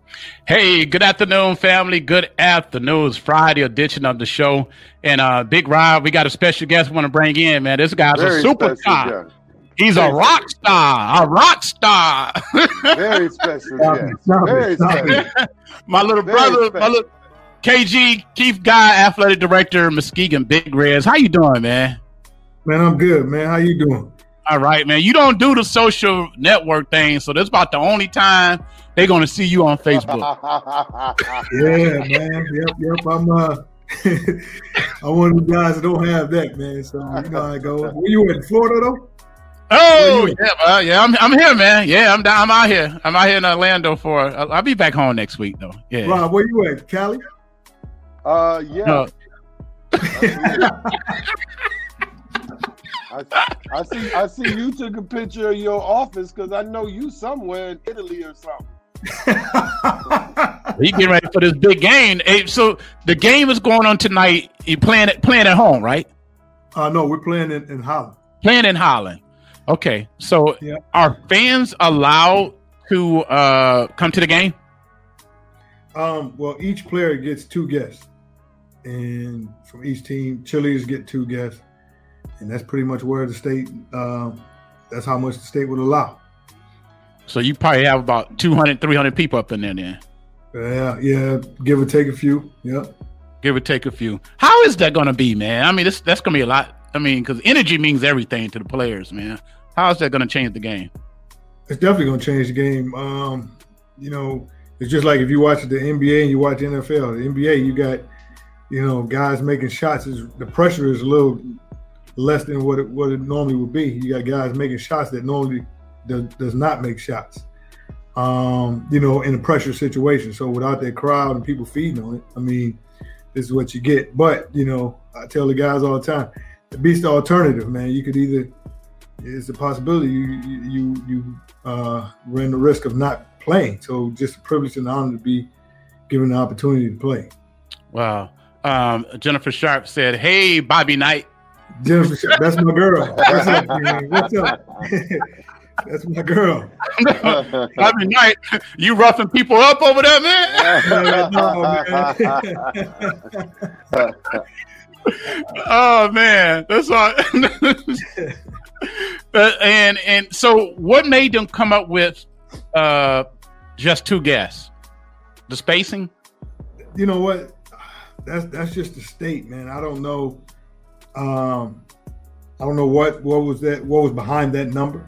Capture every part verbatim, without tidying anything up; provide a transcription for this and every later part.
Hey, good afternoon, family. Good afternoon. It's Friday edition of the show. And uh, Big Rob, we got a special guest we want to bring in, man. This guy's Very a superstar. He's Very a rock special. star, a rock star. Very special, yes. Very special. My little Very brother, special. my little K G, Keith Guy, Athletic Director, Muskegon Big Reds. How you doing, man? Man, I'm good, man. How you doing? All right, man. You don't do the social network thing, so this is about the only time they're going to see you on Facebook. Yeah, man. Yep, yep. I'm uh, I'm one of the guys that don't have that, man. So you know how it goes. Where you in Florida though? Oh yeah, well, yeah. I'm I'm here, man. Yeah, I'm down. I'm out here. I'm out here in Orlando for. I'll, I'll be back home next week though. Yeah. Rob, where you at? Cali? Uh, yeah. No. I, I see. I see. You took a picture of your office because I know you somewhere in Italy or something. He getting ready for this big game. Hey, so the game is going on tonight. You playing it playing at home, right? Uh no, we're playing in, in Holland. Playing in Holland. Okay, so yeah. Are fans allowed to uh, come to the game? Um, well, each player gets two guests, and from each team, cheerleaders get two guests, and that's pretty much where the state. Um, that's how much the state would allow. So you probably have about two hundred, three hundred people up in there then. Yeah, yeah, give or take a few. Yeah, give or take a few. How is that going to be, man? I mean, this that's going to be a lot. I mean, because energy means everything to the players, man. How is that going to change the game? It's definitely going to change the game. Um, you know, it's just like if you watch the N B A and you watch the N F L. The N B A, you got, you know, guys making shots. Is the pressure is a little less than what it, what it normally would be. You got guys making shots that normally does, does not make shots. Um, you know, in a pressure situation. So without that crowd and people feeding on it, I mean, this is what you get. But you know, I tell the guys all the time, it beats the alternative, man. You could either. It's a possibility you you you uh, run the risk of not playing. So just a privilege and honor to be given the opportunity to play. Wow. Um, Jennifer Sharp said, "Hey, Bobby Knight." Jennifer Sharp, that's my girl. What's up, man? What's up? That's my girl. Bobby Knight, you roughing people up over there, man? No, man. Oh man, that's all. uh, and and so, what made them come up with uh, just two guests? The spacing. You know what? That's that's just the state, man. I don't know. Um, I don't know what what was that. What was behind that number?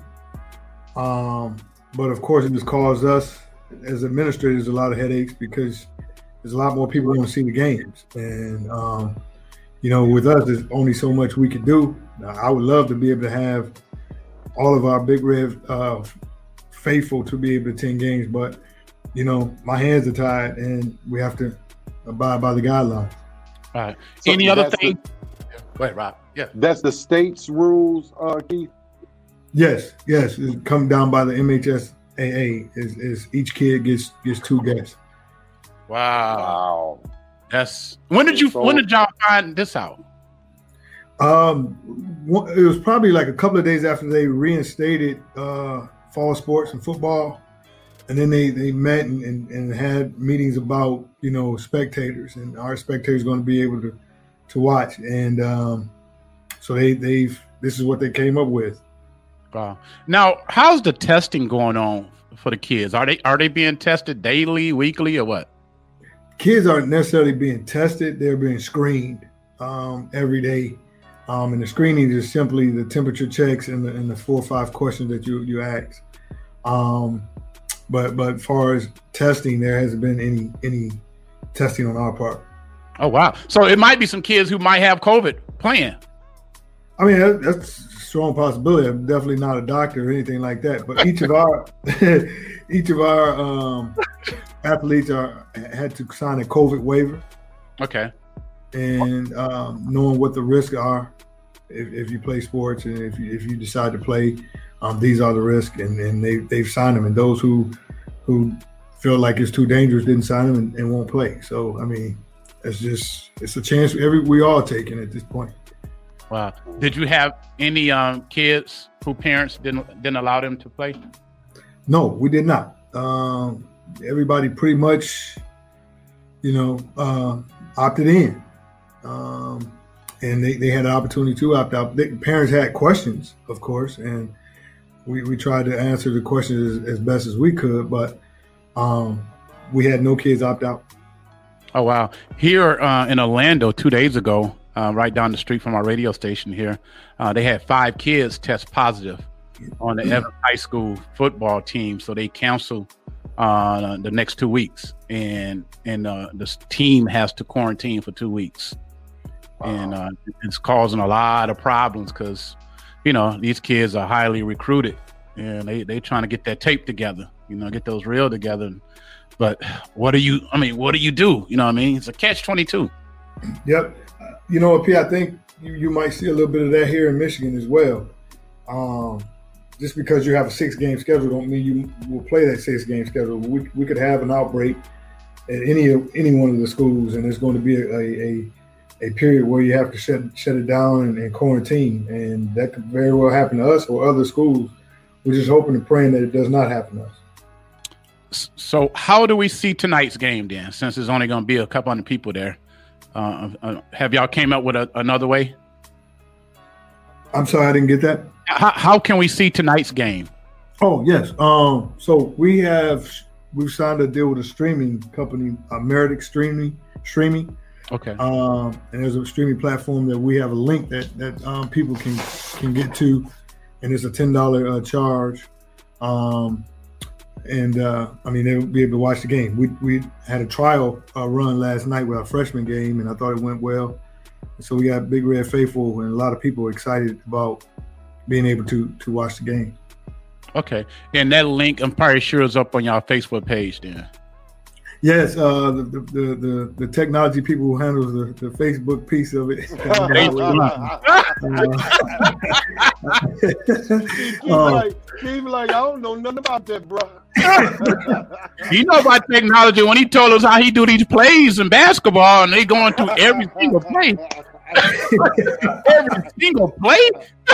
Um, but of course, it just caused us as administrators a lot of headaches because there's a lot more people who want to see the games, and um, you know, with us, there's only so much we could do. Now, I would love to be able to have all of our Big Red uh, faithful to be able to attend games, but you know, my hands are tied, and we have to abide by the guidelines. All right. So any other thing? The, Go ahead, Rob. Yeah. That's the state's rules, uh, Keith. Yes, yes. It's come down by the M H S A A. Is is each kid gets gets two guests. Wow. Wow. That's when did you so, when did y'all find this out? Um, it was probably like a couple of days after they reinstated uh, fall sports and football, and then they, they met and, and, and had meetings about you know spectators and our spectators going to be able to to watch, and um, so they they've this is what they came up with. Wow. Now, how's the testing going on for the kids? Are they are they being tested daily, weekly, or what? Kids aren't necessarily being tested; they're being screened um, every day. Um, and the screening is simply the temperature checks and the, and the four or five questions that you you ask. Um, but but as far as testing, there hasn't been any any testing on our part. Oh wow! So it might be some kids who might have COVID playing. I mean, that, that's a strong possibility. I'm definitely not a doctor or anything like that. But each of our each of our um, athletes are had to sign a COVID waiver. Okay. And um, knowing what the risks are if, if you play sports and if you, if you decide to play, um, these are the risks, and, and they, they've signed them. And those who who feel like it's too dangerous didn't sign them and, and won't play. So, I mean, it's just it's a chance every we all taking at this point. Wow. Did you have any um, kids who parents didn't didn't allow them to play? No, we did not. Um, everybody pretty much, you know, uh, opted in. Um, and they, they had an opportunity to opt out. The parents had questions, of course, and we, we tried to answer the questions as, as best as we could, but um, we had no kids opt out. Oh, wow. Here uh, in Orlando two days ago, uh, right down the street from our radio station here, uh, they had five kids test positive on the Evans High School football team. So they canceled uh, the next two weeks. And, and uh, this team has to quarantine for two weeks. Wow. And uh, it's causing a lot of problems because, you know, these kids are highly recruited and they, they trying to get that tape together, you know, get those reels together. But what do you, I mean, what do you do? You know what I mean? It's a catch twenty-two. Yep. Uh, you know, P, I think you, you might see a little bit of that here in Michigan as well. Um, just because you have a six-game schedule don't mean you will play that six-game schedule. We, we could have an outbreak at any any one of the schools, and there's going to be a, a, a period where you have to shut shut it down and, and quarantine, and that could very well happen to us or other schools. We're just hoping and praying that it does not happen to us. So how do we see tonight's game then, since there's only going to be a couple hundred people there? Uh, uh, have y'all came up with a, another way? I'm sorry, I didn't get that. How, how can we see tonight's game? Oh, yes. Um, so we have we've signed a deal with a streaming company, uh, Meredith Streaming. Streaming. Okay. Um, and there's a streaming platform that we have a link that that um, people can can get to, and it's a ten dollar uh, charge. Um, and uh, I mean, they'll be able to watch the game. We we had a trial uh, run last night with our freshman game, and I thought it went well. So we got Big Red Faithful, and a lot of people excited about being able to to watch the game. Okay, and that link, I'm probably sure, is up on y'all Facebook page then. Yes, uh, the, the the the technology people who handle the, the Facebook piece of it. Keep uh, like, keep like, I don't know nothing about that, bro. You know about technology when he told us how he do these plays in basketball, and they going through every single play. Every single play.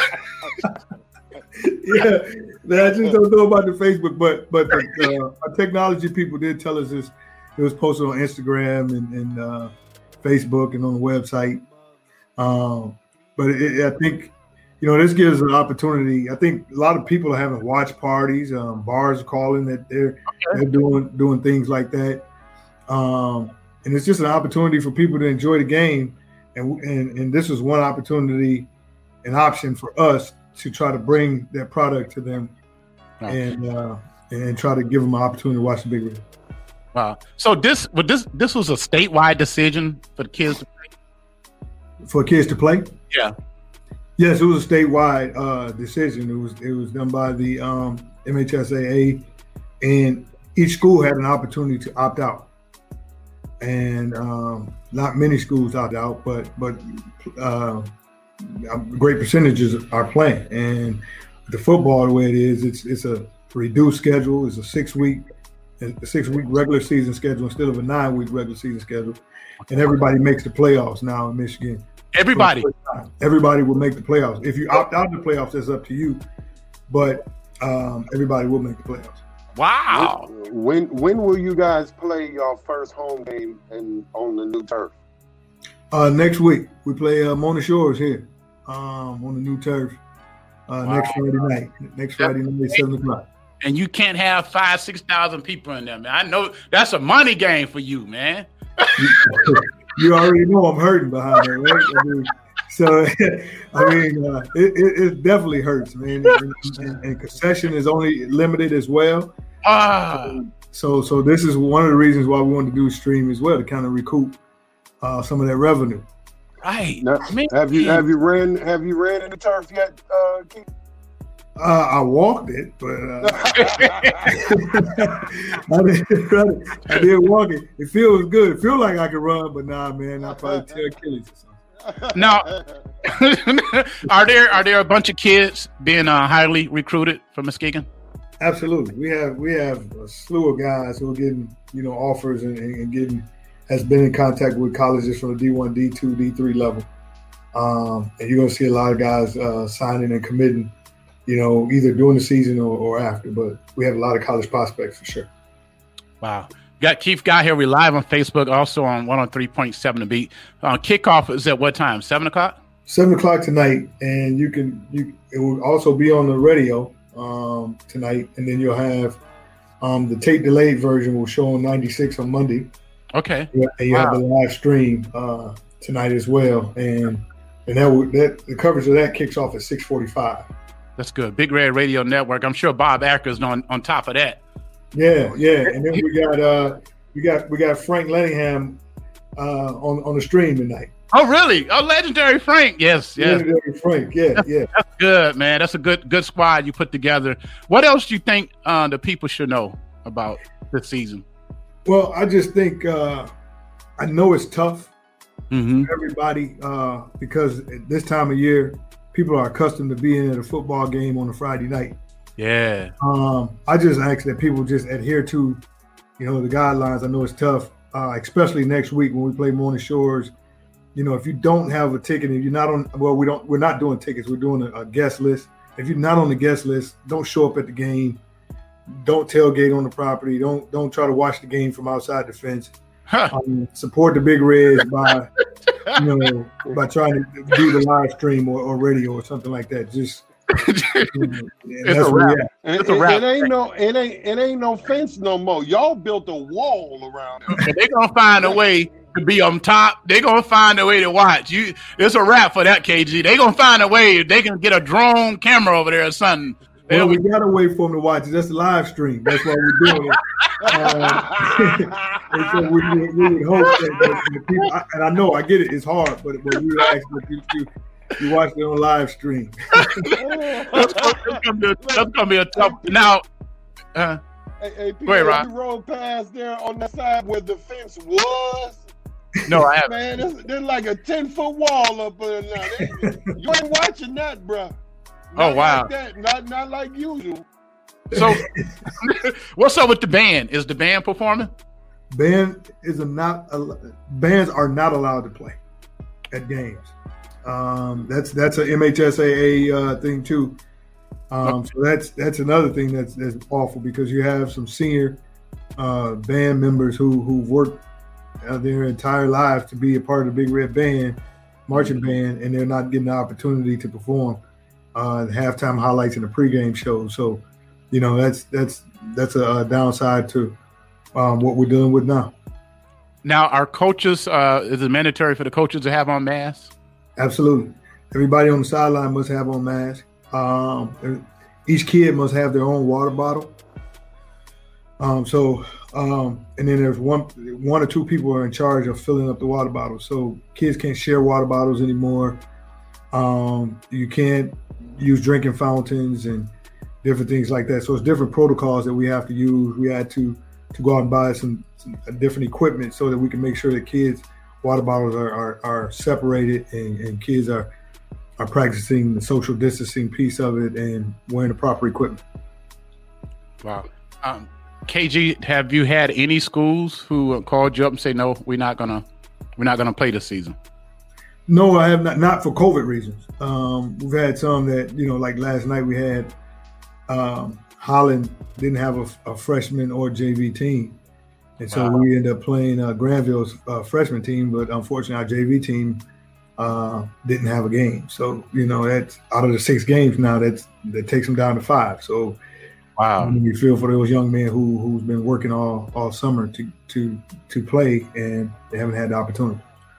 Yeah, I just don't know about the Facebook, but but the, uh, our technology people did tell us this. It was posted on Instagram and, and uh, Facebook and on the website. Um, but it, I think, you know, this gives an opportunity. I think a lot of people are having watch parties. Um, bars are calling that they're okay. they're doing doing things like that. Um, and it's just an opportunity for people to enjoy the game. And and and this is one opportunity, an option for us to try to bring that product to them, okay. and uh, and try to give them an opportunity to watch the Big Red. Wow! So this, but this, this was a statewide decision for the kids to play. For kids to play? Yeah. Yes, it was a statewide uh, decision. It was it was done by the um, M H S A A, and each school had an opportunity to opt out. And um, not many schools opt out, but but uh, great percentages are playing. And the football, the way it is, it's it's a reduced schedule. It's a six week. A six-week regular season schedule instead of a nine-week regular season schedule, and everybody makes the playoffs now in Michigan. Everybody, everybody will make the playoffs. If you opt out of the playoffs, that's up to you, but um, everybody will make the playoffs. Wow! When when will you guys play your first home game in on the new turf? Uh, next week we play uh, Mona Shores here um, on the new turf uh, wow. next Friday night. Next Friday night, seven o'clock. And you can't have five, six thousand people in there, man. I know that's a money game for you, man. You already know I'm hurting behind that, right? I mean, so, I mean, uh, it, it, it definitely hurts, man. And, and, and concession is only limited as well. Ah. So, so this is one of the reasons why we wanted to do stream as well, to kind of recoup uh, some of that revenue. Right. Now, have you have you ran have you ran in the turf yet, uh, Keith? Uh, I walked it, but uh, I, did, I did walk it. It feels good. It feels like I can run, but nah, man, I probably tear Achilles or something. Now, are there are there a bunch of kids being uh, highly recruited from Muskegon? Absolutely. We have we have a slew of guys who are getting you know offers and, and getting has been in contact with colleges from the D one, D two, D three level, um, and you're gonna see a lot of guys uh, signing and committing. You know, either during the season or, or after, but we have a lot of college prospects for sure. Wow. Got Keith Guy here. We're live on Facebook, also on one oh three point seven The Beat. Uh, kickoff is at what time? Seven o'clock. Seven o'clock tonight, and you can you. It will also be on the radio um, tonight, and then you'll have um, the tape delayed version will show on ninety-six on Monday. Okay. And you wow. have the live stream uh, tonight as well, and and that will, that the coverage of that kicks off at six forty-five. That's good. Big Red Radio Network. I'm sure Bob Acker's on on top of that. Yeah, yeah, and then we got uh, we got we got Frank Lenningham uh, on on the stream tonight. Oh, really? Oh, legendary Frank. Yes, yes. Legendary Frank. Yeah, that's, yeah. That's good, man. That's a good good squad you put together. What else do you think uh, the people should know about this season? Well, I just think uh, I know it's tough mm-hmm. for everybody uh, because at this time of year, people are accustomed to being at a football game on a Friday night. Yeah. Um, I just ask that people just adhere to, you know, the guidelines. I know it's tough, uh, especially next week when we play Morning Shores. You know, if you don't have a ticket, if you're not on, well, we don't, we're not doing tickets. We're doing a, a guest list. If you're not on the guest list, don't show up at the game. Don't tailgate on the property. Don't don't try to watch the game from outside the fence. Huh. Um, support the Big Reds by, you know, by trying to do the live stream or, or radio or something like that. Just. You know, it's, a wrap. it's a wrap. It, it ain't no, it ain't, it ain't no fence no more. Y'all built a wall around it. They're gonna find a way to be on top. They're gonna find a way to watch you. It's a wrap for that, K G. They're gonna find a way. They can get a drone camera over there or something. Well, we gotta wait for them to watch it. That's the live stream. That's why we're doing it. Uh, and so we, we, we would hope that, that the people, I, and I know I get it. It's hard, but, but we would ask that you, you, you watch it on live stream. that's, gonna be a, that's gonna be a tough. Now, uh, hey, hey, Peter, go ahead, Rob. You rolled past there on the side where the fence was. No, I haven't. Man, there's, there's like a ten foot wall up there now. You ain't watching that, bro. Not oh wow, like that. Not not like usual. So, what's up with the band? Is the band performing? Band is a not. Bands are not allowed to play at games. Um, that's that's a M H S A A uh, thing too. Um, so that's that's another thing that's that's awful because you have some senior uh, band members who who've worked uh, their entire lives to be a part of the Big Red Band, marching band, and they're not getting the opportunity to perform uh, the halftime highlights and the pregame shows. So, you know, that's that's that's a, a downside to um, what we're dealing with now. Now, our coaches, uh, is it mandatory for the coaches to have on masks? Absolutely. Everybody on the sideline must have on masks. Um, each kid must have their own water bottle. Um, so, um, and then there's one, one or two people are in charge of filling up the water bottles. So kids can't share water bottles anymore. Um, you can't use drinking fountains and different things like that. So it's different protocols that we have to use. We had to to go out and buy some, some different equipment so that we can make sure that kids' water bottles are are, are separated and, and kids are are practicing the social distancing piece of it and wearing the proper equipment. Wow. Um, K G, have you had any schools who called you up and say, no, we're not gonna we're not gonna play this season? No, I have not, not for COVID reasons. Um, we've had some that, you know, like last night we had um, Holland didn't have a, a freshman or J V team. And so wow. we ended up playing uh, Granville's uh, freshman team, but unfortunately our J V team uh, didn't have a game. So, you know, that's out of the six games now, that's, that takes them down to five. So wow, um, you feel for those young men who, who's been working all, all summer to, to, to play and they haven't had the opportunity.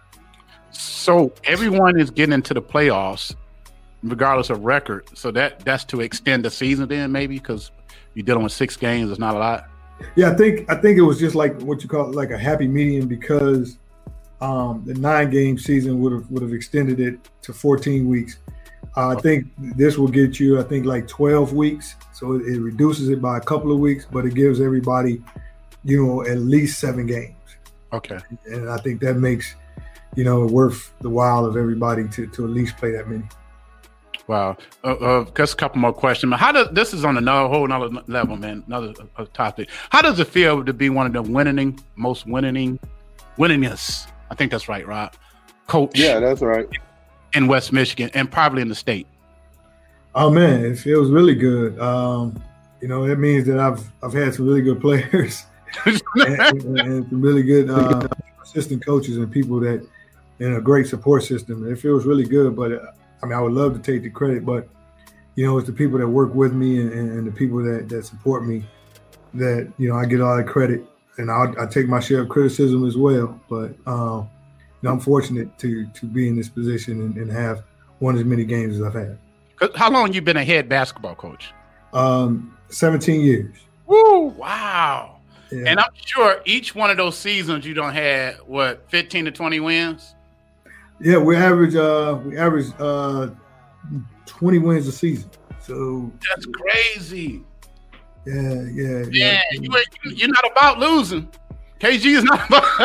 So everyone is getting into the playoffs, regardless of record. So that that's to extend the season, then maybe because you're dealing with six games. It's not a lot. Yeah, I think I think it was just like what you call like a happy medium because um, the nine game season would have would have extended it to fourteen weeks. Uh, I think this will get you, I think, like twelve weeks. So it, it reduces it by a couple of weeks, but it gives everybody, you know, at least seven games. Okay, and I think that makes, you know, worth the while of everybody to, to at least play that many. Wow. Uh, uh, just a couple more questions. How does this is on another whole another level, man? Another uh, topic. How does it feel to be one of the winning, most winning, winningest? I think that's right, Rob. Coach. Yeah, that's right. In West Michigan and probably in the state. Oh man, it feels really good. Um, you know, it means that I've I've had some really good players and, and, and some really good uh, assistant coaches and people that in a great support system. It feels really good. But uh, I mean, I would love to take the credit, but you know, it's the people that work with me and, and the people that, that support me that, you know, I get all the credit, and I'll, I take my share of criticism as well. But um, you know, I'm fortunate to to be in this position and, and have won as many games as I've had. How long you been a head basketball coach? Um, seventeen years. Woo! Wow. Yeah. And I'm sure each one of those seasons you don't had what fifteen to twenty wins. Yeah, we average uh we average uh twenty wins a season. So that's crazy. Yeah, yeah, yeah. yeah. You, you're not about losing. K G is not about.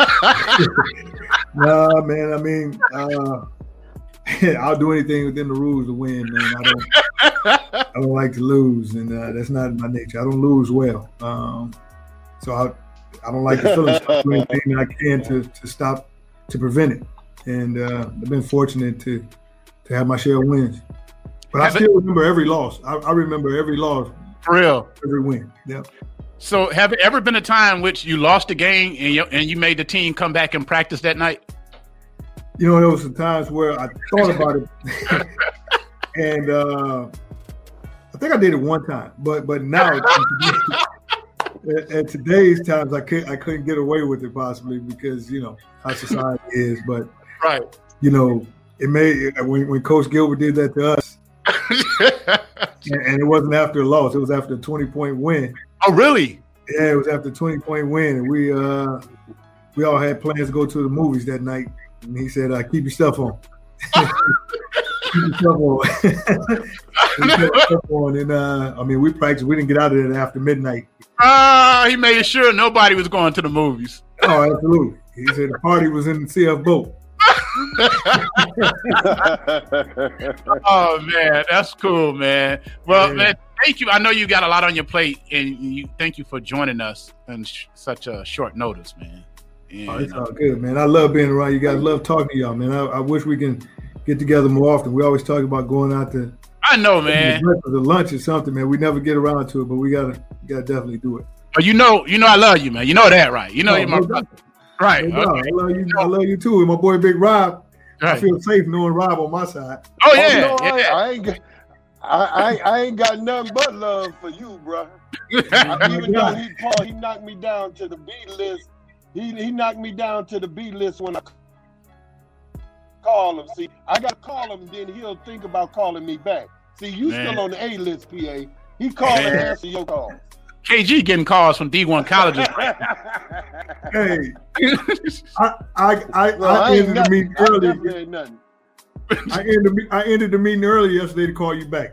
Nah, man. I mean, uh, I'll do anything within the rules to win, man. I don't, I don't like to lose, and uh, that's not my nature. I don't lose well, um, so I, I don't like to feel it. I do anything I can to to stop to prevent it, and uh, I've been fortunate to to have my share of wins. But I still remember every loss. I, I remember every loss. For real. Every win. Yeah. So have it ever been a time in which you lost a game and you, and you made the team come back and practice that night? You know, there was some times where I thought about it. and uh, I think I did it one time. But but now, at, at today's times, I couldn't, I couldn't get away with it possibly because, you know, how society is. But, right. you know, it made when, when Coach Gilbert did that to us, and, and it wasn't after a loss. It was after a twenty-point win. Oh, really? Yeah, it was after a twenty-point win. And we uh, we all had plans to go to the movies that night. And he said, uh, keep your stuff on. keep your stuff on. keep your stuff on. And, uh, I mean, we practiced. We didn't get out of there after midnight. Ah, uh, he made sure nobody was going to the movies. Oh, absolutely. He said the party was in the C F boat. Oh man, that's cool, man. Well, yeah. man, thank you. I know you got a lot on your plate, and you thank you for joining us in sh- such a short notice, man. And, oh, it's all good, man. I love being around you guys. I love talking to y'all, man. I, I wish we can get together more often. We always talk about going out to I know, man. The lunch or something, man. We never get around to it, but we gotta, we gotta definitely do it. But you know, you know, I love you, man. You know that, right? You know, oh, you're my brother. Right. No, okay. I love you. I love you too. And my boy Big Rob. Right. I feel safe knowing Rob on my side. Oh yeah. Oh, no, yeah. I, I ain't got, I, I, I ain't got nothing but love for you, bro. I, even though he Paul, he knocked me down to the B list. He he knocked me down to the B list when I call him. See, I got to call him, then he'll think about calling me back. See, you Man. still on the A list, P A. He called and answer your call. K G getting calls from D one colleges right now. Hey, I I I, well, I, I ended the meeting early. I ended the, I ended the meeting early yesterday to call you back.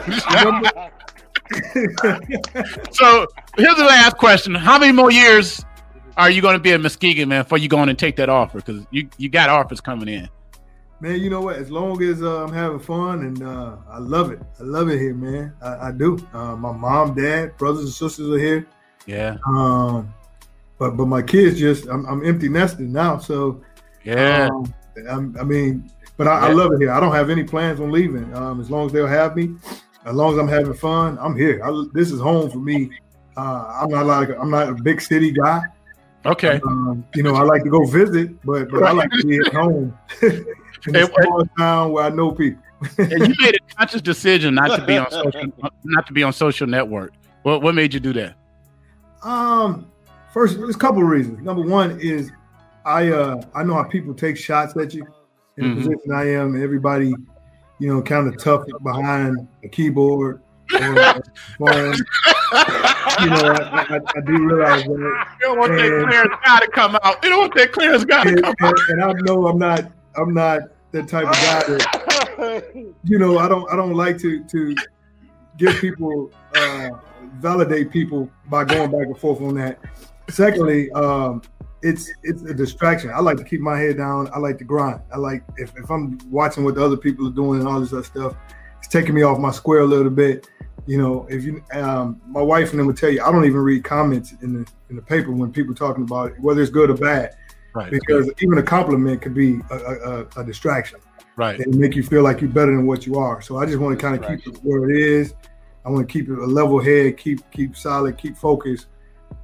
So here's the last question: how many more years are you going to be at Muskegon, man, before you go on and take that offer? Because you you got offers coming in. Man, you know what? As long as uh, I'm having fun and uh, I love it. I love it here, man. I, I do. Uh, my mom, dad, brothers and sisters are here. Yeah. Um, but but my kids just I'm, I'm empty nested now, so yeah. Um, I'm, I mean, but I, yeah. I love it here. I don't have any plans on leaving. Um, as long as they'll have me, as long as I'm having fun, I'm here. I, this is home for me. Uh, I'm not like I'm not a big city guy. Okay. Um, you know, I like to go visit, but but I like to be at home. In a small town where I know people. And you made a conscious decision not to be on social, not to be on social network. What what made you do that? Um, first, there's a couple of reasons. Number one is I uh I know how people take shots at you in mm-hmm. the position I am. Everybody, you know, kind of tough behind a keyboard or a phone. You know, I, I, I do realize that. You don't want and, that clearance guy to come out. You don't want that clearance guy and, to come and, out. And I know I'm not. I'm not that type of guy that, you know, I don't I don't like to to give people uh, validate people by going back and forth on that. Secondly, um, it's it's a distraction. I like to keep my head down. I like to grind. I like if, if I'm watching what the other people are doing and all this other stuff, it's taking me off my square a little bit. You know, if you um, my wife and them will tell you I don't even read comments in the in the paper when people talking about it, whether it's good or bad. Right. Because even a compliment could be a, a, a distraction. Right. And make you feel like you're better than what you are. So I just want to kind of keep it where it is. I want to keep it a level head, keep keep solid, keep focused.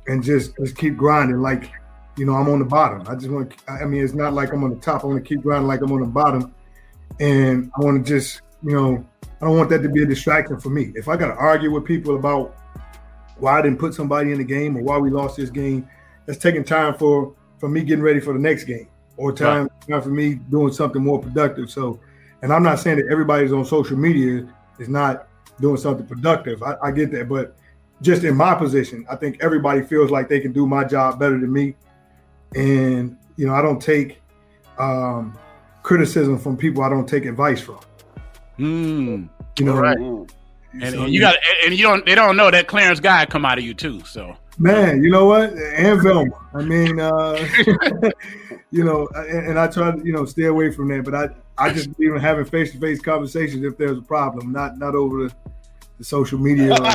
and just just keep grinding. Like, you know, I'm on the bottom. I just want. I mean, it's not like I'm on the top. I want to keep grinding like I'm on the bottom, and I want to just, you know, I don't want that to be a distraction for me. If I got to argue with people about why I didn't put somebody in the game or why we lost this game, that's taking time for for me getting ready for the next game, or time, right. time for me doing something more productive. So, and I'm not saying that everybody's on social media is not doing something productive. I, I get that, but just in my position, I think everybody feels like they can do my job better than me. And, you know, I don't take um, criticism from people I don't take advice from. Mm, you know, right. And, so, and you got, and you don't, they don't know that Clarence Guy come out of you too. So, man, you know what? And Velma. I mean, uh, you know, and, and I try to, you know, stay away from that. But I, I just believe in having face-to-face conversations if there's a problem, not not over the, the social media. He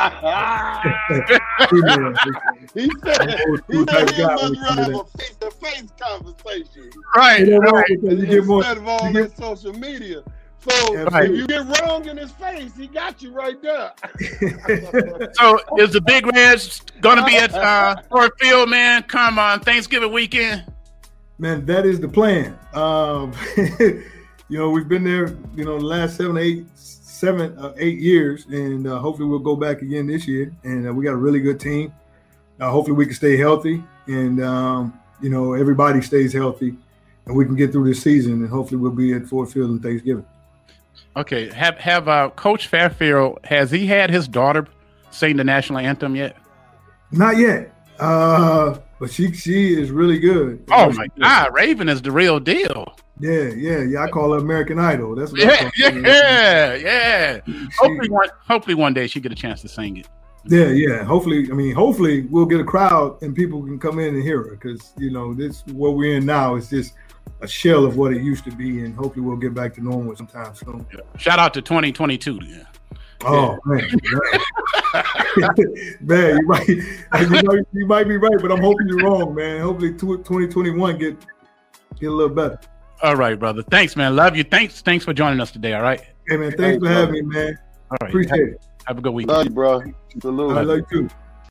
said he must rather have a face-to-face conversation. Right. You know, right. You get more, instead of all you get, this social media. So right. if you get wrong in his face, he got you right there. So is the Big Reds going to be at uh, Ford Field, man? Come on, Thanksgiving weekend. Man, that is the plan. Um, you know, we've been there, you know, the last seven, eight, seven, uh, eight years, and uh, hopefully we'll go back again this year. And uh, we got a really good team. Uh, hopefully we can stay healthy, and um, you know, everybody stays healthy, and we can get through this season. And hopefully we'll be at Ford Field on Thanksgiving. Okay, have have uh, Coach Fairfield, has he had his daughter sing the national anthem yet? Not yet, uh, but she she is really good. Oh my God, Raven is the real deal. Yeah, yeah, yeah. I call her American Idol. That's what yeah, I call yeah, her. yeah. She, hopefully, one, hopefully one day she get a chance to sing it. Yeah, yeah. Hopefully, I mean, hopefully we'll get a crowd and people can come in and hear her, because you know this what we're in now is just a shell of what it used to be, and hopefully we'll get back to normal sometime soon. Yeah. Shout out to twenty twenty-two. Yeah. Oh yeah. man, man, you might, you know, you might be right, but I'm hoping you're wrong, man. Hopefully, twenty twenty-one get get a little better. All right, brother. Thanks, man. Love you. Thanks, thanks for joining us today. All right. Hey, man. Thanks, thanks for having me, man. All right. Appreciate have, it. Have a good week. Love you, bro. Salute. I love you too.